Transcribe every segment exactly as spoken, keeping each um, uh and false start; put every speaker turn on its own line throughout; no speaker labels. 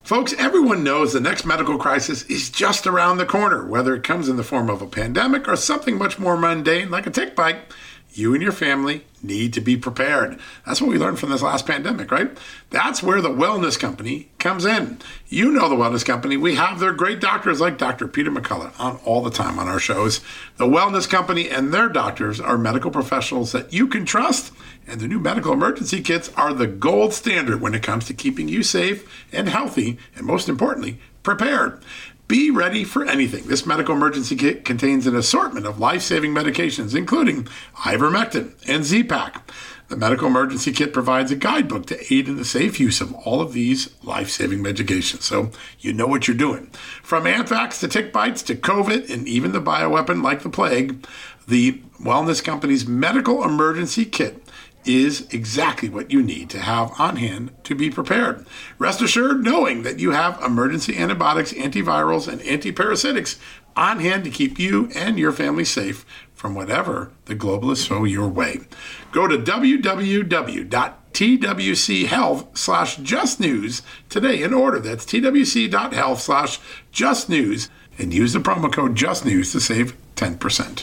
Folks, everyone knows the next medical crisis is just around the corner, whether it comes in the form of a pandemic or something much more mundane like a tick bite. You and your family need to be prepared. That's what we learned from this last pandemic, right? That's where the Wellness Company comes in. You know the Wellness Company. We have their great doctors like Doctor Peter McCullough on all the time on our shows. The Wellness Company and their doctors are medical professionals that you can trust, and the new medical emergency kits are the gold standard when it comes to keeping you safe and healthy, and most importantly, prepared. Be ready for anything. This medical emergency kit contains an assortment of life-saving medications, including ivermectin and Z-Pak. The medical emergency kit provides a guidebook to aid in the safe use of all of these life-saving medications, so you know what you're doing. From anthrax to tick bites to COVID and even the bioweapon like the plague, the Wellness Company's medical emergency kit is exactly what you need to have on hand to be prepared. Rest assured knowing that you have emergency antibiotics, antivirals, and antiparasitics on hand to keep you and your family safe from whatever the globalists throw your way. Go to w w w dot t w c health slash just news today and order. That's t w c dot health slash just news and use the promo code JUSTNEWS to save ten percent.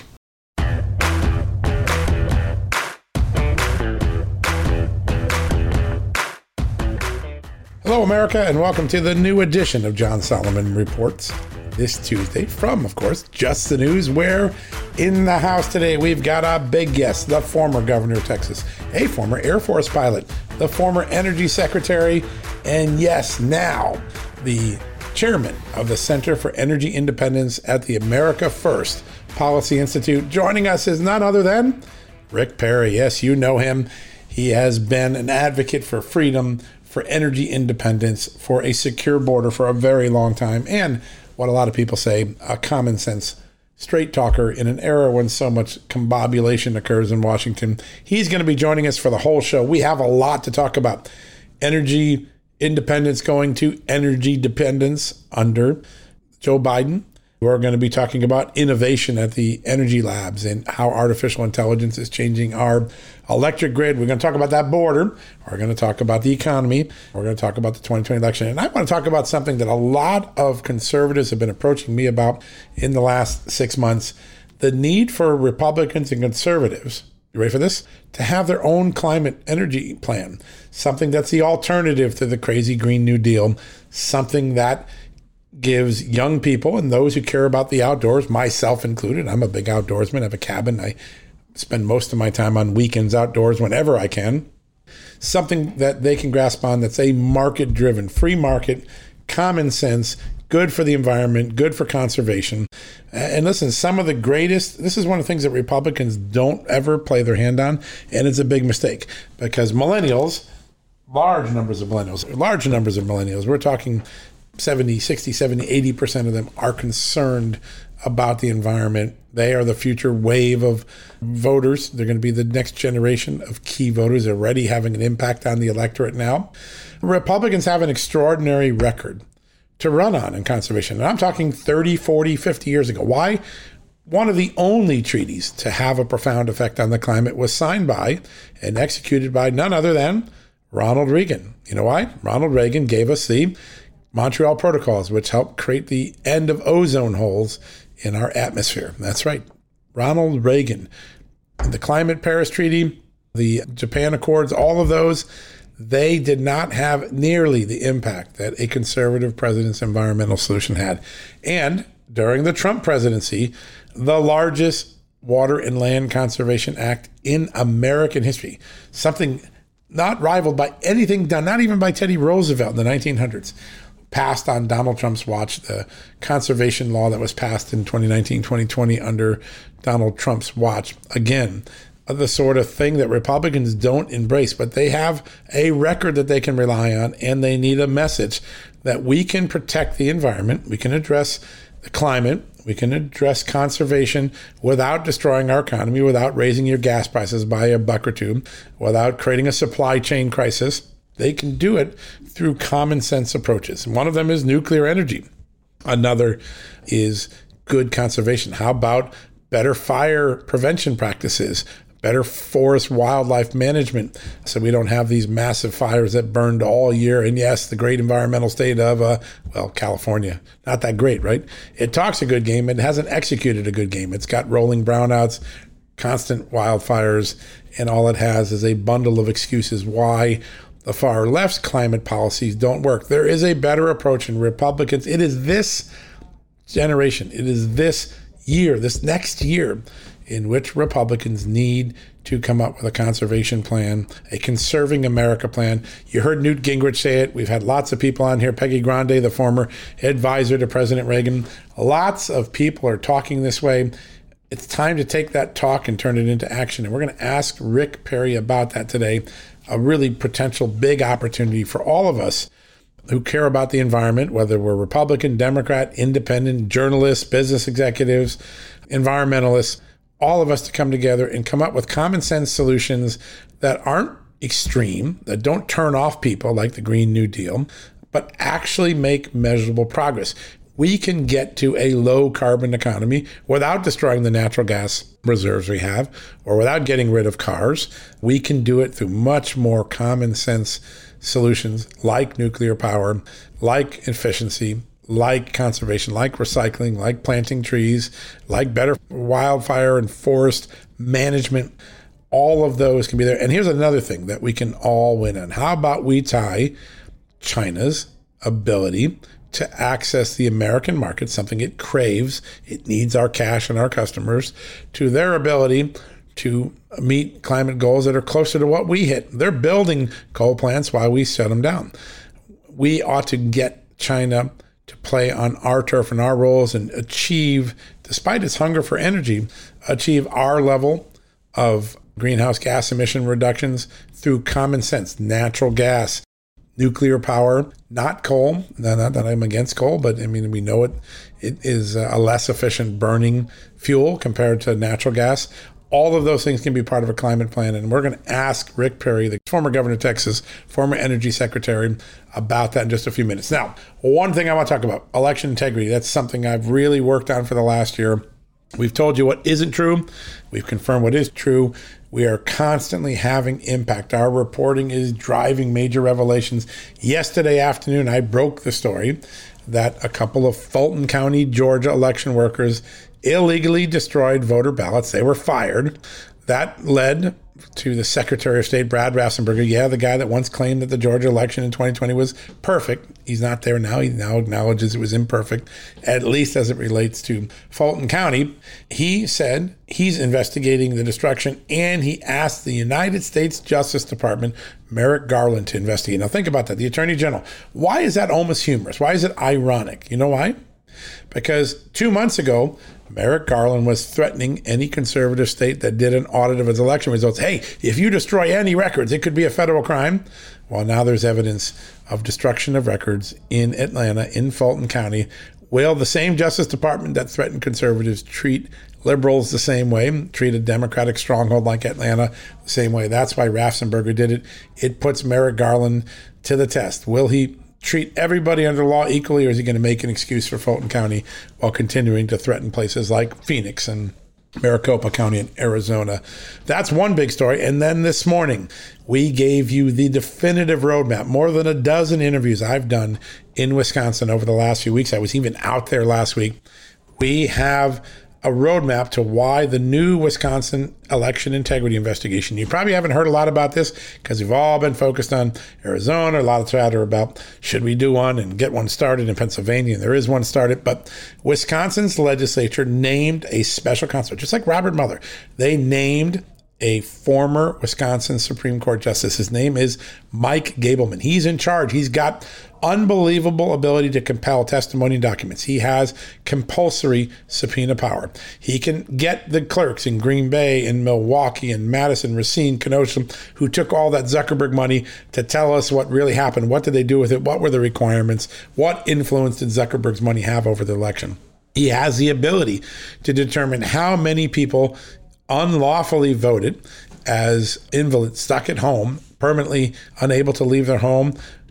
Hello, America, and welcome to the new edition of John Solomon Reports this Tuesday from, of course, Just the News, where in the house today we've got a big guest, the former governor of Texas, a former Air Force pilot, the former energy secretary, and yes, now the chairman of the Center for Energy Independence at the America First Policy Institute. Joining us is none other than Rick Perry. Yes, you know him. He has been an advocate for freedom, for energy independence, for a secure border for a very long time, and what a lot of people say, a common sense straight talker in an era when so much combobulation occurs in Washington. He's going to be joining us for the whole show. We have a lot to talk about. Energy independence going to energy dependence under Joe Biden. We're going to be talking about innovation at the energy labs and how artificial intelligence is changing our electric grid. We're going to talk about that border. We're going to talk about the economy. We're going to talk about the twenty twenty election. And I want to talk about something that a lot of conservatives have been approaching me about in the last six months, the need for Republicans and conservatives, you ready for this? To have their own climate energy plan, something that's the alternative to the crazy Green New Deal, something that gives young people and those who care about the outdoors, myself included. I'm a big outdoorsman. I have a cabin. I spend most of my time on weekends outdoors whenever I can. Something that they can grasp on that's a market-driven, free market, common sense, good for the environment, good for conservation. And listen, some of the greatest, this is one of the things that Republicans don't ever play their hand on, and it's a big mistake because millennials, large numbers of millennials, large numbers of millennials, we're talking seventy, sixty, seventy, eighty percent of them are concerned about the environment. They are the future wave of voters. They're going to be the next generation of key voters. They're already having an impact on the electorate now. Republicans have an extraordinary record to run on in conservation. And I'm talking thirty, forty, fifty years ago. Why? One of the only treaties to have a profound effect on the climate was signed by and executed by none other than Ronald Reagan. You know why? Ronald Reagan gave us the Montreal Protocols, which helped create the end of ozone holes in our atmosphere. That's right. Ronald Reagan. The Climate Paris Treaty, the Japan Accords, all of those, they did not have nearly the impact that a conservative president's environmental solution had. And during the Trump presidency, the largest Water and Land Conservation Act in American history, something not rivaled by anything done, not even by Teddy Roosevelt in the nineteen hundreds, passed on Donald Trump's watch, the conservation law that was passed in twenty nineteen, twenty twenty under Donald Trump's watch. Again, the sort of thing that Republicans don't embrace, but they have a record that they can rely on, and they need a message that we can protect the environment, we can address the climate, we can address conservation without destroying our economy, without raising your gas prices by a buck or two, without creating a supply chain crisis. They can do it through common sense approaches. One of them is nuclear energy. Another is good conservation. How about better fire prevention practices, better forest wildlife management so we don't have these massive fires that burned all year. And yes, the great environmental state of, uh, well, California, not that great, right? It talks a good game. It hasn't executed a good game. It's got rolling brownouts, constant wildfires, and all it has is a bundle of excuses why the far left's climate policies don't work. There is a better approach in Republicans. It is this generation, it is this year, this next year, in which Republicans need to come up with a conservation plan, a conserving America plan. You heard Newt Gingrich say it. We've had lots of people on here. Peggy Grande, the former advisor to President Reagan. Lots of people are talking this way. It's time to take that talk and turn it into action. And we're going to ask Rick Perry about that today, a really potential big opportunity for all of us who care about the environment, whether we're Republican, Democrat, independent, journalists, business executives, environmentalists, all of us to come together and come up with common sense solutions that aren't extreme, that don't turn off people like the Green New Deal, but actually make measurable progress. We can get to a low carbon economy without destroying the natural gas reserves we have or without getting rid of cars. We can do it through much more common sense solutions like nuclear power, like efficiency, like conservation, like recycling, like planting trees, like better wildfire and forest management. All of those can be there. And here's another thing that we can all win on. How about we tie China's ability to access the American market, something it craves, it needs our cash and our customers, to their ability to meet climate goals that are closer to what we hit. They're building coal plants while we shut them down. We ought to get China to play on our turf and our roles and achieve, despite its hunger for energy, achieve our level of greenhouse gas emission reductions through common sense, natural gas, nuclear power, not coal. Not that I'm against coal, but I mean, we know it, it is a less efficient burning fuel compared to natural gas. All of those things can be part of a climate plan. And we're going to ask Rick Perry, the former governor of Texas, former energy secretary, about that in just a few minutes. Now, one thing I want to talk about, election integrity. That's something I've really worked on for the last year. We've told you what isn't true. We've confirmed what is true. We are constantly having impact. Our reporting is driving major revelations. Yesterday afternoon, I broke the story that a couple of Fulton County, Georgia election workers illegally destroyed voter ballots. They were fired. That led to the Secretary of State, Brad Raffensperger, yeah, the guy that once claimed that the Georgia election in twenty twenty was perfect. He's not there now. He now acknowledges it was imperfect, at least as it relates to Fulton County. He said he's investigating the destruction, and he asked the United States Justice Department, Merrick Garland, to investigate. Now think about that. The Attorney General. Why is that almost humorous? Why is it ironic? You know why? Because two months ago, Merrick Garland was threatening any conservative state that did an audit of its election results. Hey, if you destroy any records, it could be a federal crime. Well, now there's evidence of destruction of records in Atlanta, in Fulton County. Will the same Justice Department that threatened conservatives treat liberals the same way, treat a Democratic stronghold like Atlanta the same way? That's why Raffensperger did it. It puts Merrick Garland to the test. Will he treat everybody under law equally, or is he going to make an excuse for Fulton County while continuing to threaten places like Phoenix and Maricopa County in Arizona? That's one big story. And then this morning, we gave you the definitive roadmap. More than a dozen interviews I've done in Wisconsin over the last few weeks. I was even out there last week. We have a roadmap to why the new Wisconsin election integrity investigation. You probably haven't heard a lot about this because we've all been focused on Arizona, a lot of chatter about should we do one and get one started in Pennsylvania. And there is one started, but Wisconsin's legislature named a special counsel, just like Robert Mueller. They named a former Wisconsin Supreme Court justice. His name is Mike Gableman. He's in charge. He's got unbelievable ability to compel testimony and documents. He has compulsory subpoena power. He can get the clerks in Green Bay and Milwaukee and Madison, Racine, Kenosha, who took all that Zuckerberg money to tell us what really happened. What did they do with it? What were the requirements? What influence did Zuckerberg's money have over the election? He has the ability to determine how many people unlawfully voted as invalids stuck at home, permanently unable to leave their home,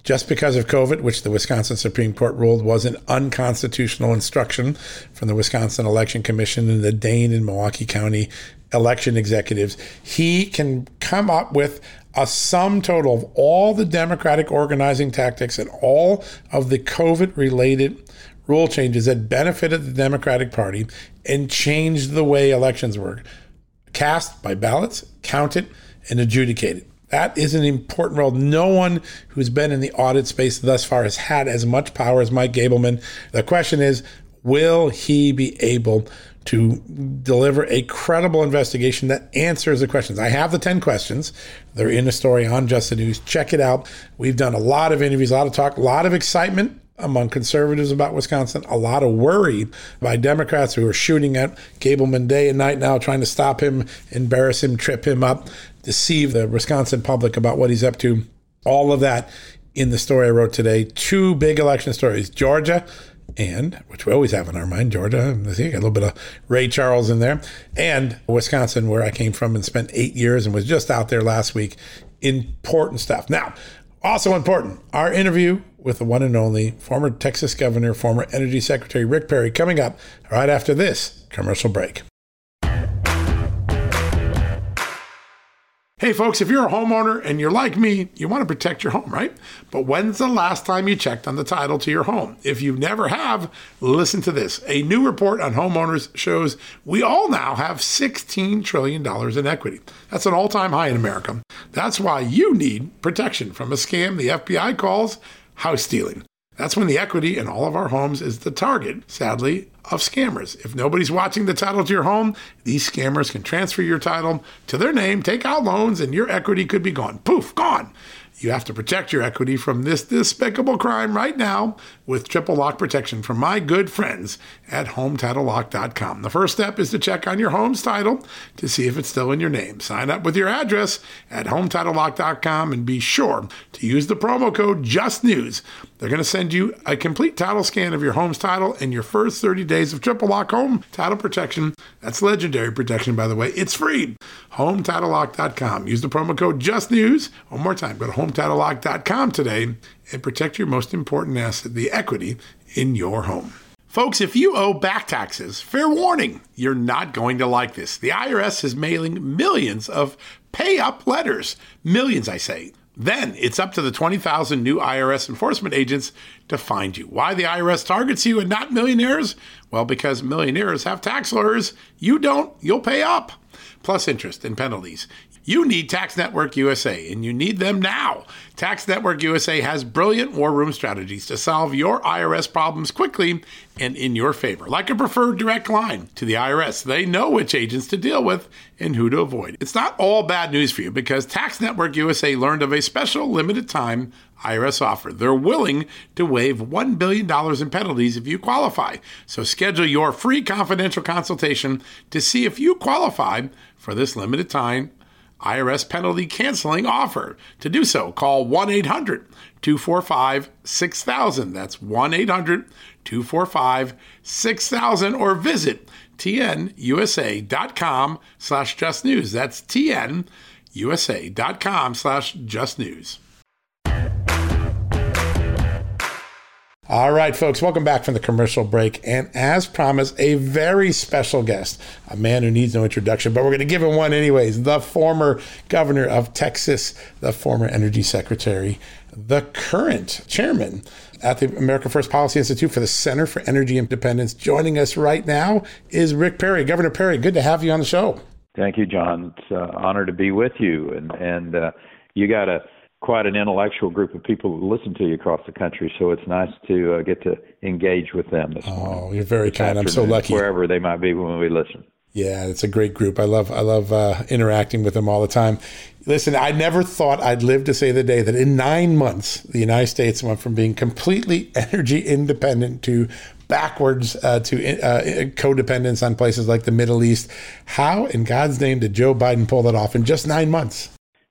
just because of COVID, which the Wisconsin Supreme Court ruled was an unconstitutional instruction from the Wisconsin Election Commission and the Dane and Milwaukee County election executives. He can come up with a sum total of all the Democratic organizing tactics and all of the COVID-related rule changes that benefited the Democratic Party and changed the way elections were cast by ballots, counted, and adjudicated. That is an important role. No one who's been in the audit space thus far has had as much power as Mike Gableman. The question is, will he be able to deliver a credible investigation that answers the questions? I have the ten questions. They're in a story on Just the News. Check it out. We've done a lot of interviews, a lot of talk, a lot of excitement among conservatives about Wisconsin, a lot of worry by Democrats who are shooting at Gableman day and night now, trying to stop him, embarrass him, trip him up, deceive the Wisconsin public about what he's up to. All of that in the story I wrote today. Two big election stories, Georgia, and, which we always have in our mind, Georgia, I see, got a little bit of Ray Charles in there, and Wisconsin, where I came from and spent eight years and was just out there last week. Important stuff. Now, also important, our interview with the one and only former Texas governor, former energy secretary Rick Perry, coming up right after this commercial break. Hey folks, if you're a homeowner and you're like me, you want to protect your home, right? But when's the last time you checked on the title to your home? If you never have, listen to this. A new report on homeowners shows we all now have sixteen trillion dollars in equity. That's an all-time high in America. That's why you need protection from a scam the F B I calls house stealing. That's when the equity in all of our homes is the target, sadly, of scammers. If nobody's watching the title to your home, these scammers can transfer your title to their name, take out loans, and your equity could be gone. Poof, gone. You have to protect your equity from this despicable crime right now with triple lock protection from my good friends at home title lock dot com. The first step is to check on your home's title to see if it's still in your name. Sign up with your address at home title lock dot com and be sure to use the promo code JUSTNEWS. They're going to send you a complete title scan of your home's title and your first thirty days of triple lock home title protection. That's legendary protection, by the way. It's free. home title lock dot com. Use the promo code JUSTNEWS. One more time, go to home title lock dot com today and protect your most important asset, the equity in your home. Folks, if you owe back taxes, fair warning, you're not going to like this. The I R S is mailing millions of pay-up letters. Millions, I say. Then it's up to the twenty thousand new I R S enforcement agents to find you. Why the I R S targets you and not millionaires? Well, because millionaires have tax lawyers. You don't, you'll pay up. Plus interest and penalties. You need Tax Network U S A, and you need them now. Tax Network U S A has brilliant war room strategies to solve your I R S problems quickly and in your favor. Like a preferred direct line to the I R S. They know which agents to deal with and who to avoid. It's not all bad news for you because Tax Network U S A learned of a special limited time I R S offer. They're willing to waive one billion dollars in penalties if you qualify. So schedule your free confidential consultation to see if you qualify for this limited time I R S penalty canceling offer. To do so, call one eight hundred two four five six thousand. That's one eight hundred two four five six thousand or visit tnusa.com slash just news. That's tnusa.com slash just news. All right, folks, welcome back from the commercial break. And as promised, a very special guest, a man who needs no introduction, but we're going to give him one anyways. The former governor of Texas, the former energy secretary, the current chairman at the America First Policy Institute for the Center for Energy Independence. Joining us right now is Rick Perry. Governor Perry, good to have you on the show.
Thank you, John. It's an honor to be with you. And, and uh, you got a quite an intellectual group of people who listen to you across the country, so it's nice to uh, get to engage with them this morning.
Oh, you're very kind. I'm so lucky.
Wherever they might be when we listen.
Yeah, it's a great group. I love I love uh, interacting with them all the time. Listen, I never thought I'd live to see the day that in nine months, the United States went from being completely energy independent to backwards uh, to uh, codependence on places like the Middle East. How in God's name did Joe Biden pull that off in just nine months?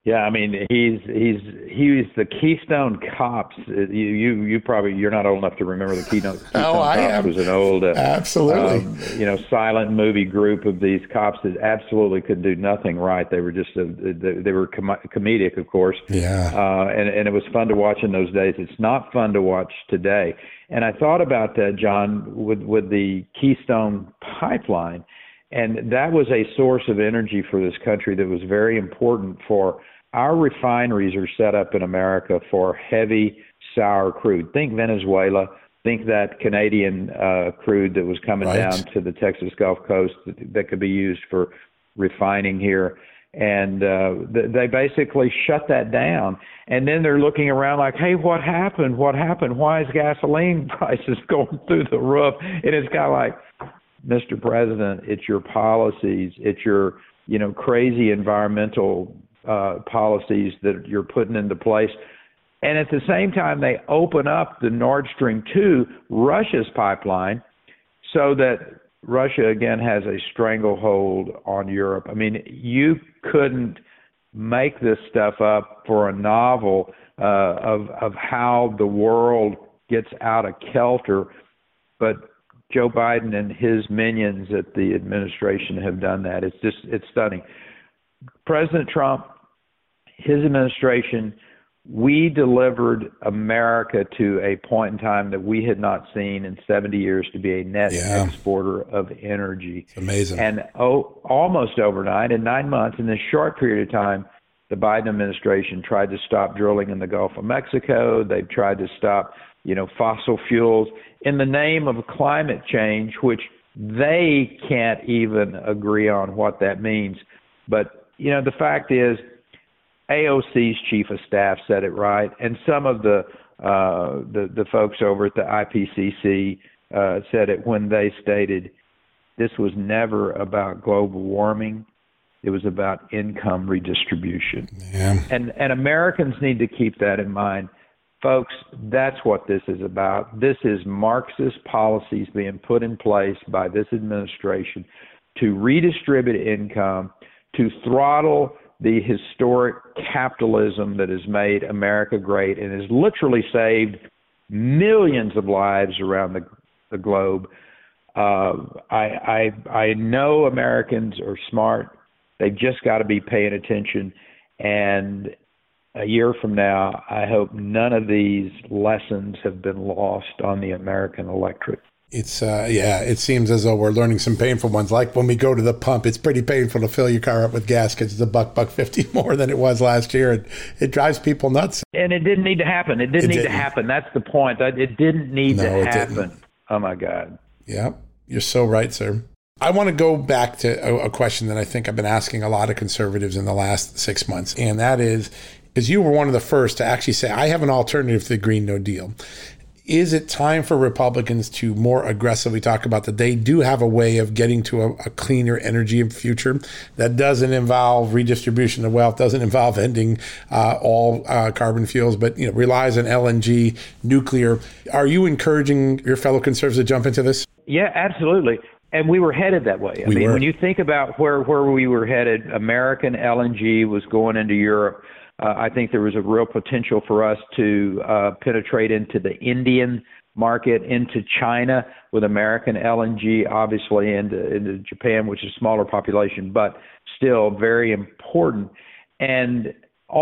Yeah, I mean, he's he's he's the Keystone Cops. You you you probably you're not old enough to remember the Keystone, Keystone
oh, I
Cops
am.
was an old uh,
absolutely
um, you know silent movie group of these cops that absolutely could do nothing right. They were just a, they, they were com- comedic, of course.
Yeah,
uh, and and it was fun to watch in those days. It's not fun to watch today. And I thought about that, John, with with the Keystone Pipeline. And that was a source of energy for this country that was very important. For our refineries are set up in America for heavy sour crude. Think Venezuela. Think that Canadian uh, crude that was coming
right.
down to the Texas Gulf Coast that, that could be used for refining here. And uh, th- they basically shut that down. And then they're looking around like, hey, what happened? What happened? Why is gasoline prices going through the roof? And it's kind of like, Mister President, it's your policies, it's your, you know, crazy environmental uh, policies that you're putting into place. And at the same time, they open up the Nord Stream two, Russia's pipeline, so that Russia, again, has a stranglehold on Europe. I mean, you couldn't make this stuff up for a novel uh, of, of how the world gets out of kilter, but Joe Biden and his minions at the administration have done that. It's just, it's stunning. President Trump, his administration, we delivered America to a point in time that we had not seen in seventy years to be a net
yeah.
exporter of energy.
It's amazing.
And oh, almost overnight, in nine months, in this short period of time, the Biden administration tried to stop drilling in the Gulf of Mexico. They've tried to stop, you know, fossil fuels in the name of climate change, which they can't even agree on what that means. But, you know, the fact is, A O C's chief of staff said it right, and some of the uh, the, the folks over at the I P C C uh, said it when they stated this was never about global warming. It was about income redistribution.
Yeah.
And and Americans need to keep that in mind. Folks, that's what this is about. This is Marxist policies being put in place by this administration to redistribute income, to throttle the historic capitalism that has made America great and has literally saved millions of lives around the, the globe. Uh, I, I, I know Americans are smart. They've just got to be paying attention. And a year from now, I hope none of these lessons have been lost on the American electorate.
It's, uh, yeah, it seems as though we're learning some painful ones. Like when we go to the pump, it's pretty painful to fill your car up with gas because it's a buck, buck fifty more than it was last year. And it drives people nuts.
And it didn't need to happen. It didn't
it
need
didn't.
to happen. That's the point. It didn't need
no,
to
it
happen.
Didn't.
Oh, my God.
Yeah, you're so right, sir. I want to go back to a, a question that I think I've been asking a lot of conservatives in the last six months. And that is, because you were one of the first to actually say, I have an alternative to the Green No Deal. Is it time for Republicans to more aggressively talk about that they do have a way of getting to a, a cleaner energy future that doesn't involve redistribution of wealth, doesn't involve ending uh, all uh, carbon fuels, but you know relies on L N G, nuclear? Are you encouraging your fellow conservatives to jump into this?
Yeah, absolutely. And we were headed that way. I
we
mean,
were.
when you think about where, where we were headed, American L N G was going into Europe. Uh, I think there was a real potential for us to uh, penetrate into the Indian market, into China with American L N G, obviously into, into Japan, which is a smaller population, but still very important. And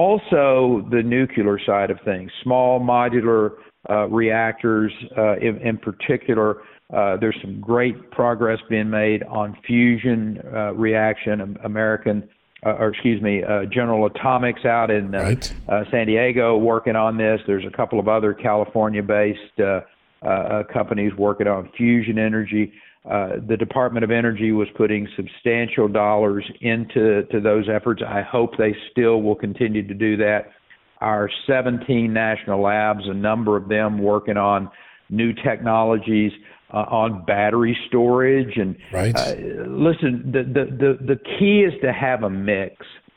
also the nuclear side of things, small modular uh, reactors uh, in, in particular. Uh, there's some great progress being made on fusion uh, reaction. American Uh, or excuse me, uh, General Atomics out in uh,
right.
uh, San Diego working on this. There's a couple of other California-based uh, uh, companies working on fusion energy. Uh, the Department of Energy was putting substantial dollars into to those efforts. I hope they still will continue to do that. Our seventeen national labs, a number of them working on new technologies, Uh, on battery storage. And
right.
uh, listen, the, the, the, the key is to have a mix.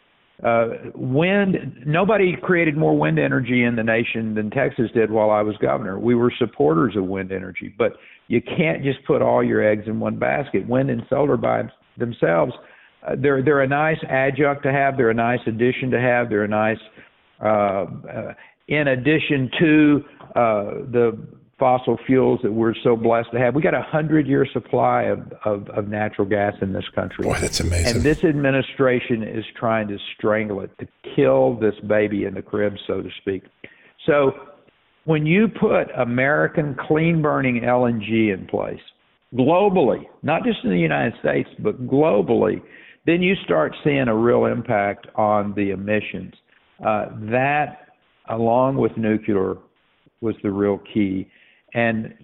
Uh, wind, nobody created more wind energy in the nation than Texas did while I was governor. We were supporters of wind energy, but you can't just put all your eggs in one basket. Wind and solar by themselves uh, they're they're a nice adjunct to have. They're a nice addition to have. They're a nice uh, uh, in addition to uh, the fossil fuels that we're so blessed to have. We got a hundred-year supply of, of, of natural gas in this country.
Boy, that's amazing.
And this administration is trying to strangle it, to kill this baby in the crib, so to speak. So when you put American clean-burning L N G in place, globally, not just in the United States, but globally, then you start seeing a real impact on the emissions. Uh, that, along with nuclear, was the real key. And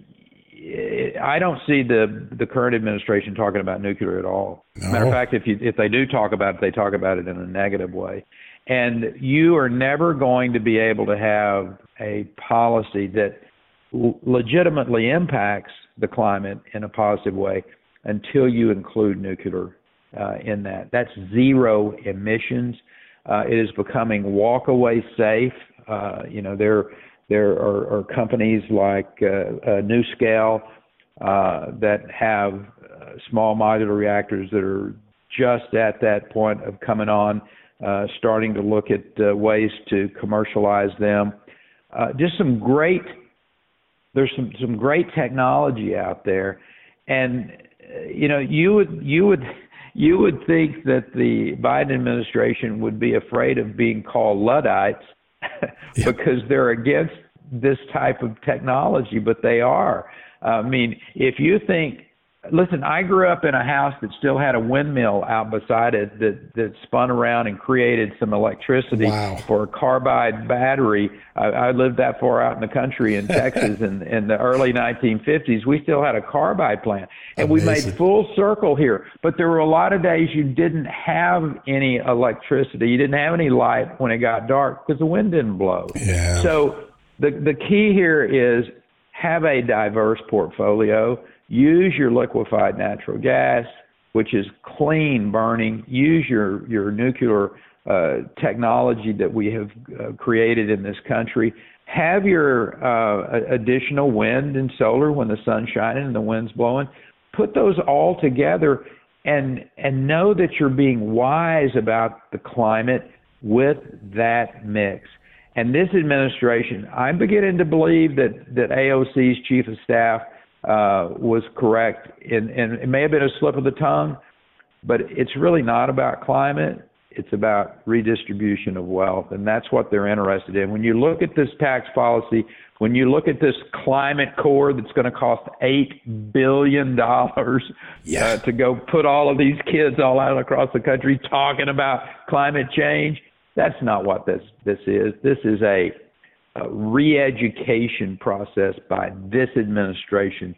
it, I don't see the the current administration talking about nuclear at all.
No.
Matter of fact, if you if they do talk about it, they talk about it in a negative way. And you are never going to be able to have a policy that l- legitimately impacts the climate in a positive way until you include nuclear uh, in that. That's zero emissions. Uh, it is becoming walk-away safe. Uh, you know, there there are, are companies like uh, uh, NuScale uh, that have uh, small modular reactors that are just at that point of coming on, uh, starting to look at uh, ways to commercialize them. Uh, just some great, there's some, some great technology out there. And, uh, you know, you would, you would, you would think that the Biden administration would be afraid of being called Luddites yeah. because they're against this type of technology, but they are. Uh, I mean, if you think, listen, I grew up in a house that still had a windmill out beside it that, that spun around and created some electricity
wow.
for a carbide battery. I, I lived that far out in the country in Texas in, in the early nineteen fifties. We still had a carbide plant, and
Amazing.
we made full circle here. But there were a lot of days you didn't have any electricity. You didn't have any light when it got dark because the wind didn't blow.
Yeah.
So the the key here is have a diverse portfolio. Use your liquefied natural gas, which is clean burning. Use your, your nuclear uh, technology that we have uh, created in this country. Have your uh, additional wind and solar when the sun's shining and the wind's blowing. Put those all together and and know that you're being wise about the climate with that mix. And this administration, I'm beginning to believe that, that A O C's chief of staff uh, was correct. In, and it may have been a slip of the tongue, but it's really not about climate. It's about redistribution of wealth, and that's what they're interested in. When you look at this tax policy, when you look at this climate core that's going to cost eight billion dollars
yeah.
uh, to go put all of these kids all out across the country talking about climate change, that's not what this this is. This is a, a re-education process by this administration.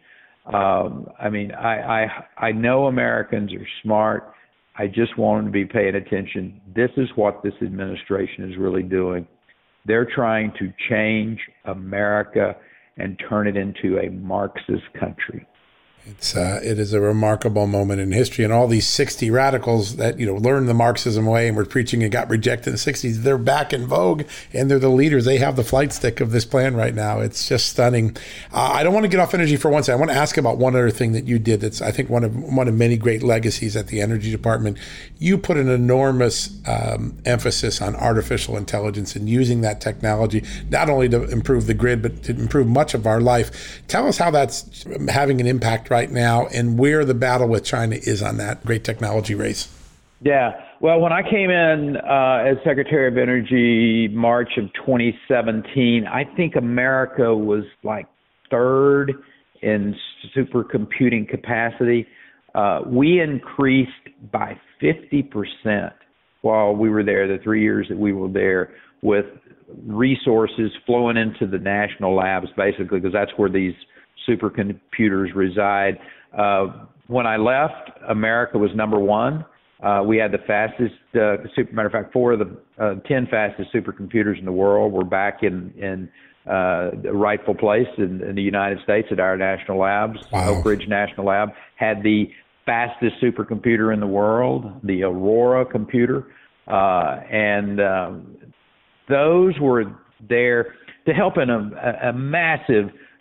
Um, I mean, I, I I know Americans are smart. I just want them to be paying attention. This is what this administration is really doing. They're trying to change America and turn it into a Marxist country.
It's uh, it is a remarkable moment in history, and all these sixty radicals that you know learned the Marxism way and were preaching and got rejected in the sixties, they're back in vogue, and they're the leaders. They have the flight stick of this plan right now. It's just stunning. Uh, I don't want to get off energy for one second. I want to ask about one other thing that you did. That's I think one of one of many great legacies at the Energy Department. You put an enormous um, emphasis on artificial intelligence and using that technology not only to improve the grid but to improve much of our life. Tell us how that's having an impact right now and where the battle with China is on that great technology race.
Yeah. Well, when I came in uh, as Secretary of Energy March of twenty seventeen, I think America was like third in supercomputing capacity. Uh, we increased by fifty percent while we were there, the three years that we were there, with resources flowing into the national labs, basically, because that's where these supercomputers reside. Uh, when I left, America was number one. Uh, we had the fastest, uh, super, matter of fact, four of the uh, ten fastest supercomputers in the world were back in, in uh, the rightful place in, in the United States at our national labs.
Wow.
Oak Ridge National Lab had the fastest supercomputer in the world, the Aurora computer. Uh, and um, those were there to help in a, a massive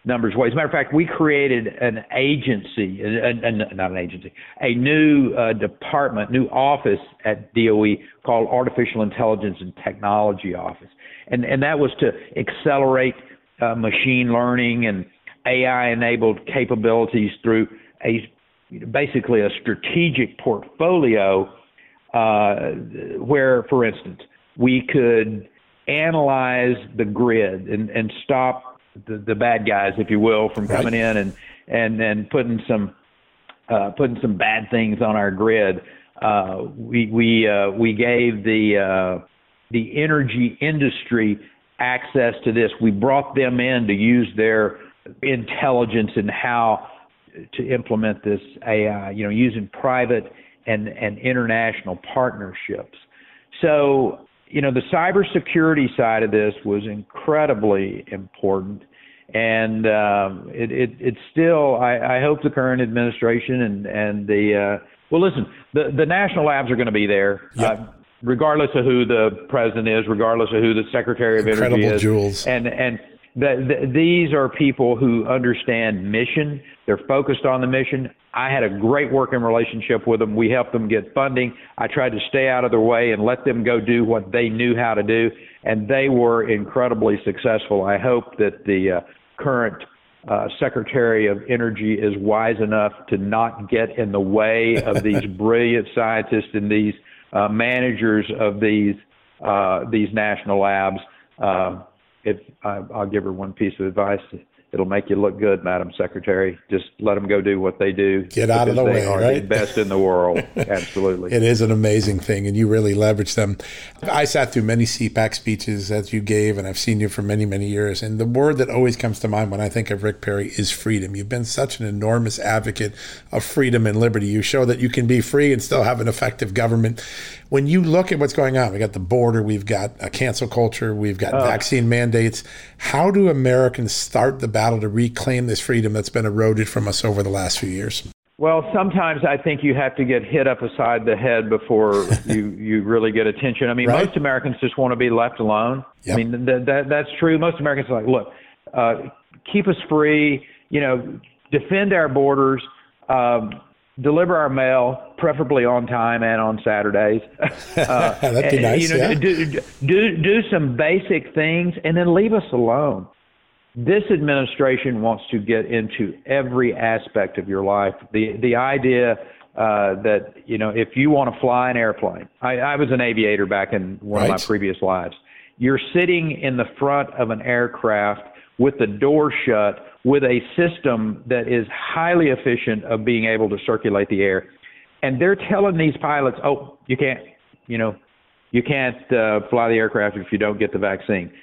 numbers of ways. As a matter of fact, we created an agency, a, a, not an agency, a new uh, department, new office at D O E called Artificial Intelligence and Technology Office. And, and that was to accelerate uh, machine learning and A I-enabled capabilities through a basically a strategic portfolio uh, where, for instance, we could analyze the grid and, and stop the, the bad guys, if you will, from coming in and and and putting some uh, putting some bad things on our grid. Uh, we we uh, we gave the uh, the energy industry access to this. We brought them in to use their intelligence in how to implement this A I. You know, using private and and international partnerships. So, you know, the cybersecurity side of this was incredibly important, and um, it, it, it's still. I, I hope the current administration and and the uh, well, listen, the the national labs are going to be there,
yep.
uh, regardless of who the president is, regardless of who the Secretary of
Incredible
Energy is,
jewels.
and and the, the, these are people who understand mission. They're focused on the mission. I had a great working relationship with them. We helped them get funding. I tried to stay out of their way and let them go do what they knew how to do, and they were incredibly successful. I hope that the uh, current uh, Secretary of Energy is wise enough to not get in the way of these brilliant scientists and these uh, managers of these uh, these national labs. Uh, if I, I'll give her one piece of advice. It'll make you look good, Madam Secretary. Just let them go do what they do.
Get out of the way,
they are
right?
the best in the world. Absolutely.
It is an amazing thing, and you really leverage them. I sat through many C PAC speeches that you gave, and I've seen you for many, many years. And the word that always comes to mind when I think of Rick Perry is freedom. You've been such an enormous advocate of freedom and liberty. You show that you can be free and still have an effective government. When you look at what's going on, we got the border, we've got a cancel culture, we've got
uh,
vaccine mandates. How do Americans start the battle to reclaim this freedom that's been eroded from us over the last few years?
Well, sometimes I think you have to get hit up aside the head before you, you really get attention. I mean,
right?
Most Americans just want to be left alone.
Yep.
I mean, th- that, that's true. Most Americans are like, look, uh, keep us free, you know, defend our borders, um, deliver our mail, preferably on time and on Saturdays. Uh,
That'd be nice,
you know,
yeah.
do, do, do some basic things and then leave us alone. This administration wants to get into every aspect of your life. The the idea uh, that, you know, if you want to fly an airplane, I, I was an aviator back in one
right.
of my previous lives. You're sitting in the front of an aircraft with the door shut, with a system that is highly efficient of being able to circulate the air. And they're telling these pilots, oh, you can't, you know, you can't uh, fly the aircraft if you don't get the vaccine.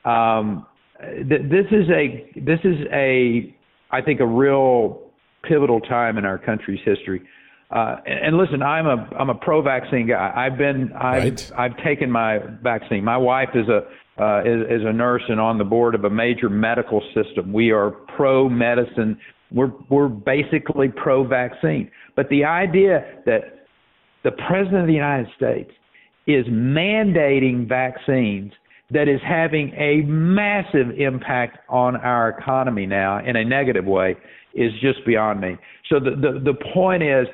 Um, th- this is a, this is a, I think, a real pivotal time in our country's history. Uh, and, and listen, I'm a, I'm a pro-vaccine guy. I've been, I've,
right.
I've taken my vaccine. My wife is a, Uh, is, is a nurse and on the board of a major medical system. We are pro-medicine. We're we're basically pro-vaccine. But the idea that the President of the United States is mandating vaccines that is having a massive impact on our economy now in a negative way is just beyond me. So the, the, the point is,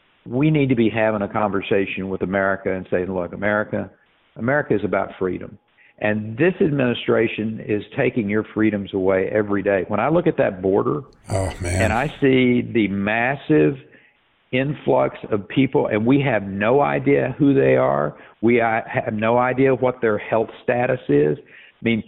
we need to be having a conversation with America and saying, look, America, America is about freedom. And this administration is taking your freedoms away every day. When I look at that border,
oh, man.
and I see the massive influx of people, and we have no idea who they are. We have no idea what their health status is. I mean,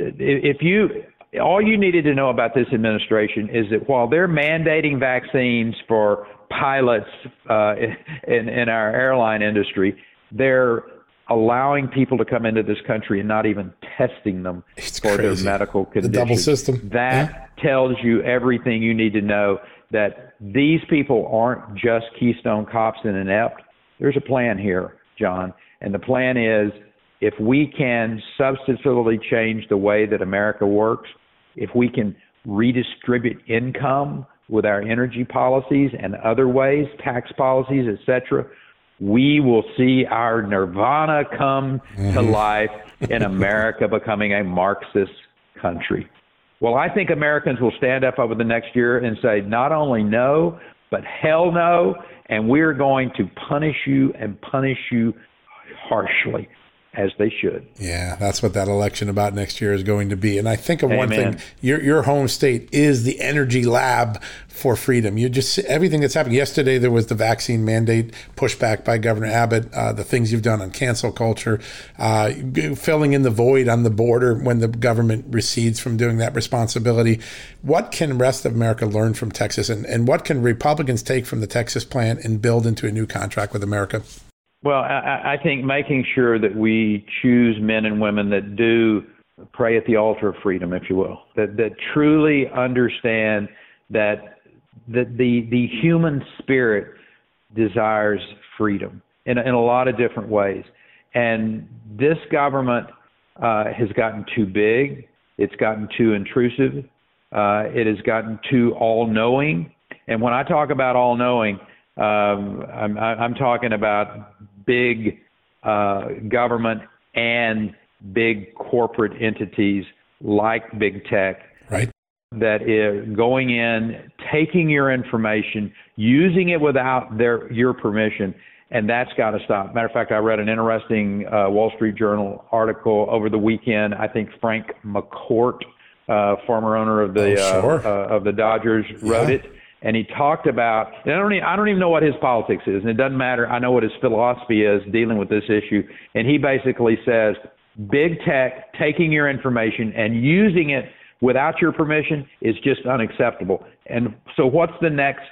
if you, all you needed to know about this administration is that while they're mandating vaccines for pilots uh, in, in our airline industry, they're allowing people to come into this country and not even testing them
it's
for
crazy.
their medical conditions.
The double system.
That yeah. tells you everything you need to know, that these people aren't just Keystone cops and inept. There's a plan here, John. And the plan is, if we can substantively change the way that America works, if we can redistribute income with our energy policies and other ways, tax policies, et cetera, we will see our nirvana come mm-hmm. to life in America becoming a Marxist country. Well, I think Americans will stand up over the next year and say, not only no, but hell no, and we're going to punish you and punish you harshly, as they should.
Yeah, that's what that election about next year is going to be. And I think of
Amen.
one thing, your your home state is the energy lab for freedom. You just, everything that's happening. Yesterday, there was the vaccine mandate pushback by Governor Abbott, uh, the things you've done on cancel culture, uh, filling in the void on the border when the government recedes from doing that responsibility. What can the rest of America learn from Texas? And, and what can Republicans take from the Texas plan and build into a new contract with America?
Well, I, I think making sure that we choose men and women that do pray at the altar of freedom, if you will, that that truly understand that that the the human spirit desires freedom in in a lot of different ways, and this government uh, has gotten too big, it's gotten too intrusive, uh, it has gotten too all-knowing, and when I talk about all-knowing, um, I'm, I'm talking about big uh, government and big corporate entities like big tech,
right,
that is going in, taking your information, using it without their your permission, and that's got to stop. Matter of fact, I read an interesting uh, Wall Street Journal article over the weekend. I think Frank McCourt, uh, former owner of the
oh, sure.
uh, uh, of the Dodgers, wrote yeah. it. And he talked about, and I don't, even, I don't even know what his politics is, and it doesn't matter. I know what his philosophy is dealing with this issue. And he basically says, big tech taking your information and using it without your permission is just unacceptable. And so what's the next,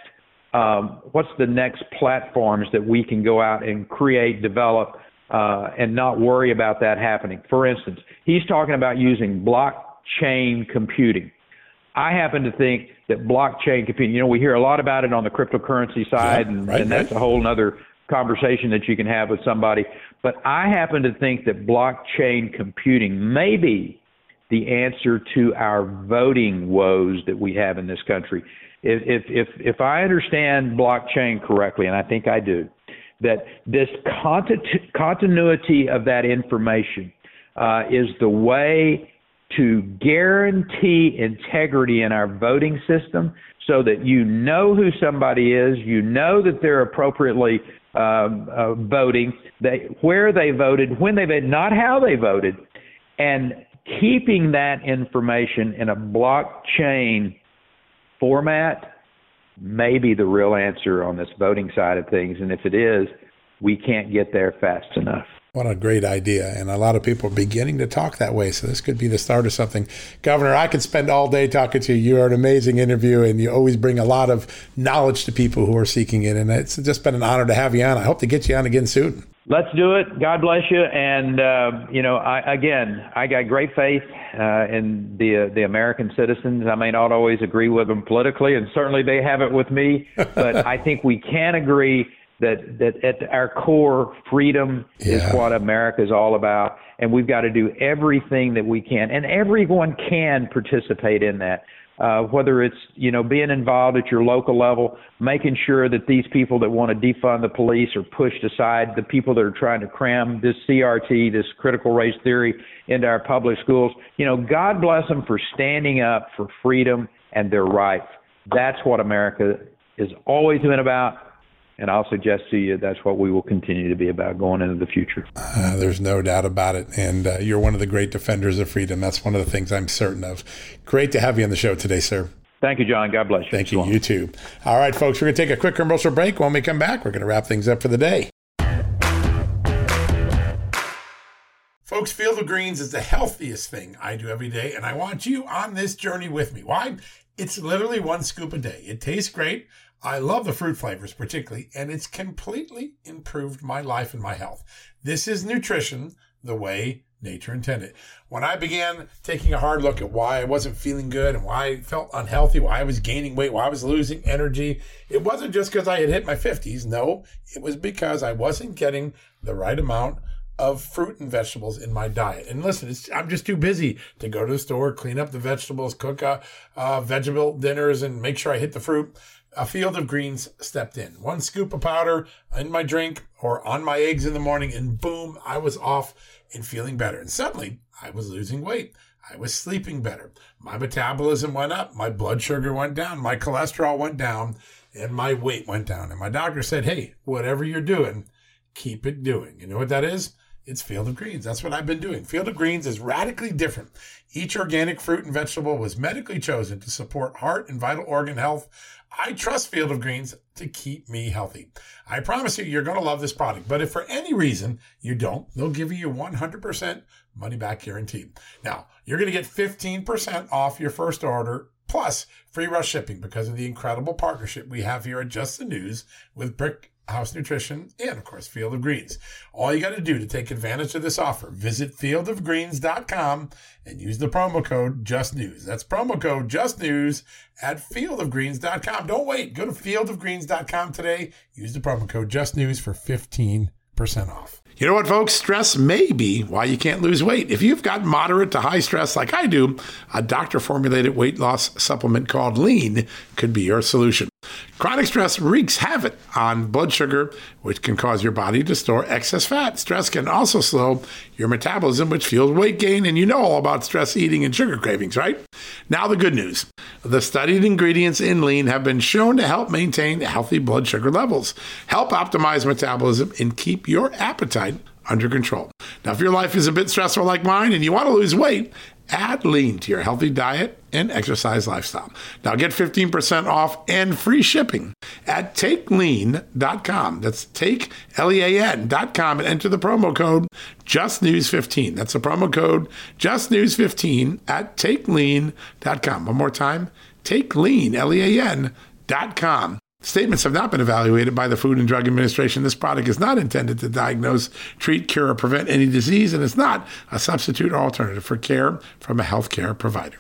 um, what's the next platforms that we can go out and create, develop, uh, and not worry about that happening? For instance, he's talking about using blockchain computing. I happen to think that blockchain computing, you know, we hear a lot about it on the cryptocurrency side,
yeah,
and,
right,
and that's
right.
a whole other conversation that you can have with somebody. But I happen to think that blockchain computing may be the answer to our voting woes that we have in this country. If, if, if, if I understand blockchain correctly, and I think I do, that this continu- continuity of that information uh, is the way to guarantee integrity in our voting system, so that you know who somebody is, you know that they're appropriately um, uh, voting, they, where they voted, when they voted, not how they voted, and keeping that information in a blockchain format may be the real answer on this voting side of things. And if it is, we can't get there fast enough.
What a great idea. And a lot of people are beginning to talk that way. So this could be the start of something. Governor, I could spend all day talking to you. You're an amazing interview, and you always bring a lot of knowledge to people who are seeking it. And it's just been an honor to have you on. I hope to get you on again soon.
Let's do it. God bless you. And, uh, you know, I, again, I got great faith uh, in the uh, the American citizens. I may not always agree with them politically, and certainly they have it with me. But I think we can agree that that at our core, freedom yeah. is what America is all about, and we've got to do everything that we can, and everyone can participate in that. Uh, whether it's, you know, being involved at your local level, making sure that these people that want to defund the police are pushed aside, the people that are trying to cram this C R T, this critical race theory, into our public schools. You know, God bless them for standing up for freedom and their rights. That's what America has always been about. And I'll suggest to you that's what we will continue to be about going into the future.
Uh, there's no doubt about it. And uh, you're one of the great defenders of freedom. That's one of the things I'm certain of. Great to have you on the show today, sir.
Thank you, John. God bless you.
Thank you. You too. All right, folks, we're going to take a quick commercial break. When we come back, we're going to wrap things up for the day. Folks, Field of Greens is the healthiest thing I do every day, and I want you on this journey with me. Why? It's literally one scoop a day. It tastes great. I love the fruit flavors particularly, and it's completely improved my life and my health. This is nutrition the way nature intended. When I began taking a hard look at why I wasn't feeling good and why I felt unhealthy, why I was gaining weight, why I was losing energy, it wasn't just because I had hit my fifties. No, it was because I wasn't getting the right amount of fruit and vegetables in my diet. And listen, it's, I'm just too busy to go to the store, clean up the vegetables, cook uh, uh, vegetable dinners, and make sure I hit the fruit. A Field of Greens stepped in. One scoop of powder in my drink or on my eggs in the morning, and boom, I was off and feeling better. And suddenly, I was losing weight. I was sleeping better. My metabolism went up. My blood sugar went down. My cholesterol went down. And my weight went down. And my doctor said, hey, whatever you're doing, keep it doing. You know what that is? It's Field of Greens. That's what I've been doing. Field of Greens is radically different. Each organic fruit and vegetable was medically chosen to support heart and vital organ health. I trust Field of Greens to keep me healthy. I promise you, you're going to love this product. But if for any reason you don't, they'll give you your one hundred percent money back guarantee. Now, you're going to get fifteen percent off your first order plus free rush shipping because of the incredible partnership we have here at Just the News with Brick House Nutrition and, of course, Field of Greens. All you got to do to take advantage of this offer, visit field of greens dot com and use the promo code JUSTNEWS. That's promo code JUSTNEWS at field of greens dot com. Don't wait. Go to field of greens dot com today. Use the promo code JUSTNEWS for fifteen percent off. You know what, folks? Stress may be why you can't lose weight. If you've got moderate to high stress like I do, a doctor-formulated weight loss supplement called Lean could be your solution. Chronic stress wreaks havoc on blood sugar, which can cause your body to store excess fat. Stress can also slow your metabolism, which fuels weight gain. And you know all about stress eating and sugar cravings, right? Now the good news. The studied ingredients in Lean have been shown to help maintain healthy blood sugar levels, help optimize metabolism, and keep your appetite under control. Now, if your life is a bit stressful like mine and you want to lose weight, add Lean to your healthy diet and exercise lifestyle. Now get fifteen percent off and free shipping at take lean dot com. That's take, L E A N dot com, and enter the promo code just news fifteen. That's the promo code just news fifteen at take lean dot com. One more time, take lean, L E A N dot com. Statements have not been evaluated by the Food and Drug Administration. This product is not intended to diagnose, treat, cure, or prevent any disease, and is not a substitute or alternative for care from a healthcare provider.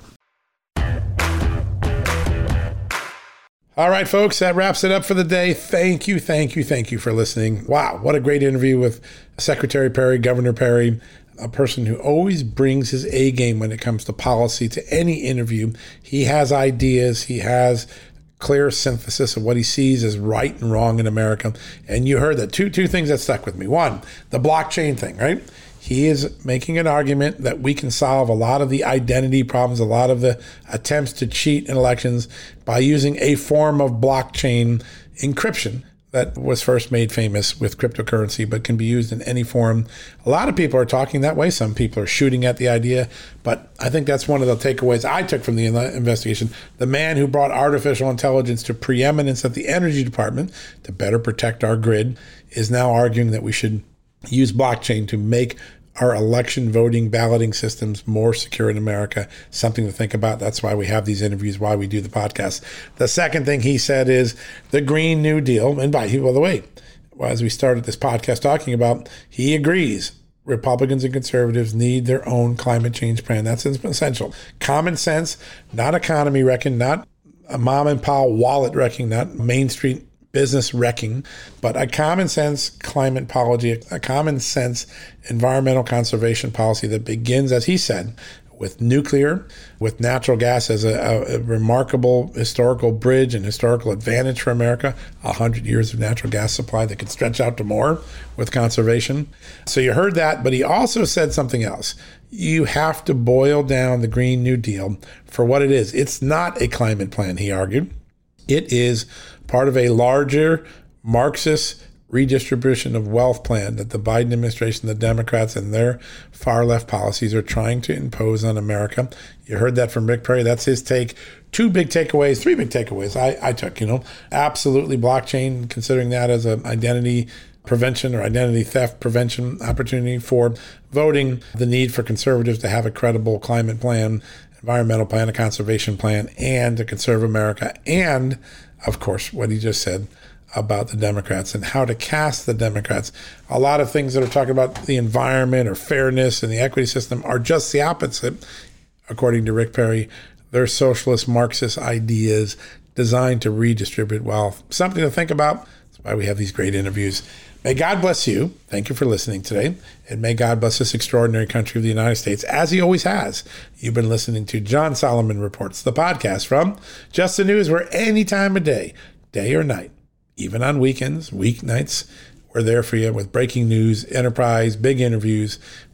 All right, folks, that wraps it up for the day. Thank you, thank you, thank you for listening. Wow, what a great interview with Secretary Perry, Governor Perry, a person who always brings his A game when it comes to policy to any interview. He has ideas. He has clear synthesis of what he sees as right and wrong in America. And you heard that. Two two things that stuck with me. One, the blockchain thing, right? He is making an argument that we can solve a lot of the identity problems, a lot of the attempts to cheat in elections by using a form of blockchain encryption that was first made famous with cryptocurrency, but can be used in any form. A lot of people are talking that way. Some people are shooting at the idea, but I think that's one of the takeaways I took from the investigation. The man who brought artificial intelligence to preeminence at the Energy Department to better protect our grid is now arguing that we should use blockchain to make our election voting balloting systems more secure in America. Something to think about. That's why we have these interviews, why we do the podcast. The second thing he said is the Green New Deal. And by, by the way, as we started this podcast talking about, he agrees Republicans and conservatives need their own climate change plan. That's essential. Common sense, not economy wrecking, not a mom and pop wallet wrecking, not Main Street business wrecking, but a common sense climate policy, a common sense environmental conservation policy that begins, as he said, with nuclear, with natural gas as a, a remarkable historical bridge and historical advantage for America, one hundred years of natural gas supply that could stretch out to more with conservation. So you heard that, but he also said something else. You have to boil down the Green New Deal for what it is. It's not a climate plan, he argued. It is part of a larger Marxist redistribution of wealth plan that the Biden administration, the Democrats, and their far left policies are trying to impose on America. You heard that from Rick Perry. That's his take. Two big takeaways, three big takeaways I, I took, you know, absolutely blockchain, considering that as an identity prevention or identity theft prevention opportunity for voting, the need for conservatives to have a credible climate plan, environmental plan, a conservation plan, and to conserve America. And, of course, what he just said about the Democrats and how to cast the Democrats. A lot of things that are talking about the environment or fairness and the equity system are just the opposite, according to Rick Perry. They're socialist Marxist ideas designed to redistribute wealth. Something to think about. That's why we have these great interviews. May God bless you. Thank you for listening today. And may God bless this extraordinary country of the United States, as he always has. You've been listening to John Solomon Reports, the podcast from Just the News, where any time of day, day or night, even on weekends, weeknights, we're there for you with breaking news, enterprise, big interviews.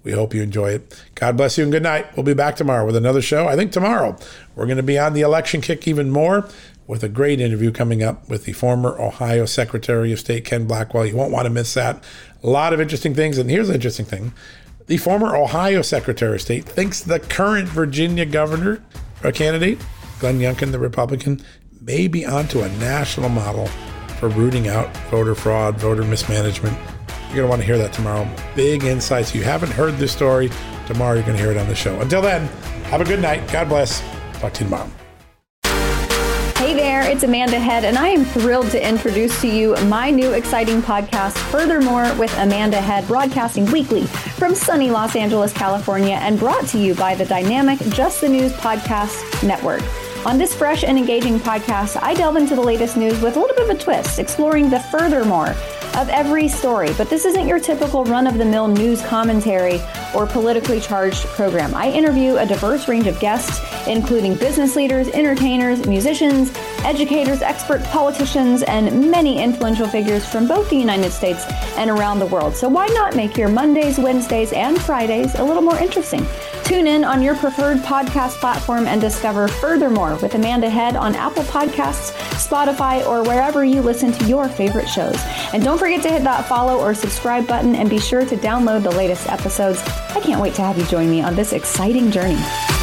We hope you enjoy it. God bless you and good night. We'll be back tomorrow with another show. I think tomorrow we're going to be on the election kick even more with a great interview coming up with the former Ohio Secretary of State, Ken Blackwell. You won't want to miss that. A lot of interesting things. And here's the interesting thing. The former Ohio Secretary of State thinks the current Virginia governor or candidate, Glenn Youngkin, the Republican, may be onto a national model for rooting out voter fraud, voter mismanagement. You're going to want to hear that tomorrow. Big insights. If you haven't heard this story, tomorrow you're going to hear it on the show. Until then, have a good night. God bless. Talk to you tomorrow.
Hey there, it's Amanda Head, and I am thrilled to introduce to you my new exciting podcast, Furthermore with Amanda Head, broadcasting weekly from sunny Los Angeles, California, and brought to you by the dynamic Just the News Podcast Network. On this fresh and engaging podcast, I delve into the latest news with a little bit of a twist, exploring the furthermore of every story. But this isn't your typical run-of-the-mill news commentary or politically charged program. I interview a diverse range of guests, including business leaders, entertainers, musicians, educators, experts, politicians, and many influential figures from both the United States and around the world. So why not make your Mondays, Wednesdays, and Fridays a little more interesting? Tune in on your preferred podcast platform and discover Furthermore with Amanda Head on Apple Podcasts, Spotify, or wherever you listen to your favorite shows. And don't forget to hit that follow or subscribe button and be sure to download the latest episodes. I can't wait to have you join me on this exciting journey.